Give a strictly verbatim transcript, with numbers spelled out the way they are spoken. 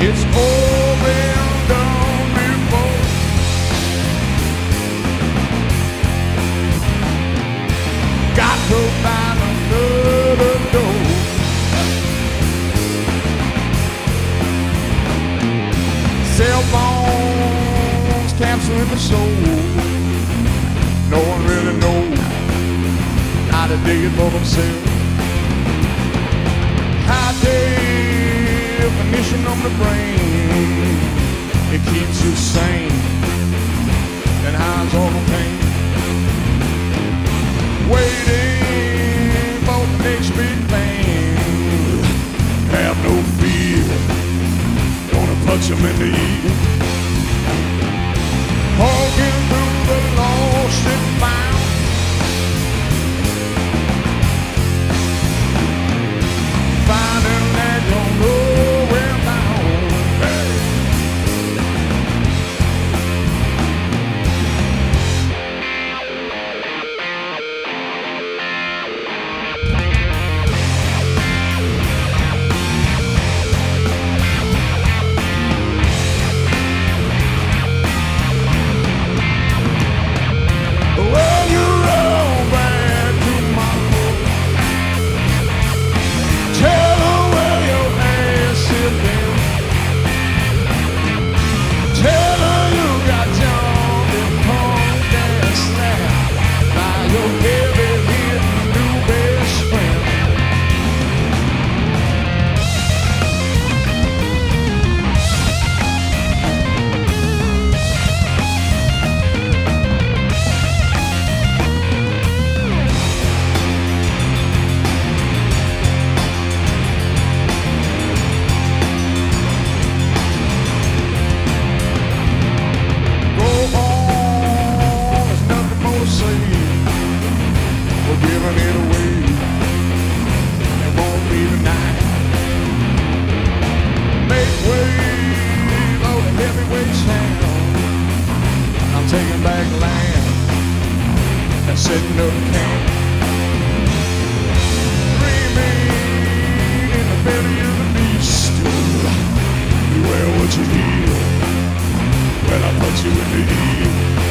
It's all been done before. Got to find another door. Cell phones capturing the soul. No one really knows how to dig it for themselves. High definition on the brain, it keeps you sane and hides all the pain. Waiting for the next big thing. Have no fear, gonna punch him in the ear. Walking through the lost and found. Finding that you're nowhere bound. Hey. Well, you're all back tomorrow. Tell her where your ass is been. Tell her you got jumped and punked and slapped by your heavy-hitting new best friend. Go on, there's nothing more to say. We're giving it away. It won't be tonight. Make way for the heavyweight champ. I'm taking back land and setting up camp. Dreaming in the belly of the beast. You wear what you hear when I put you in the ear.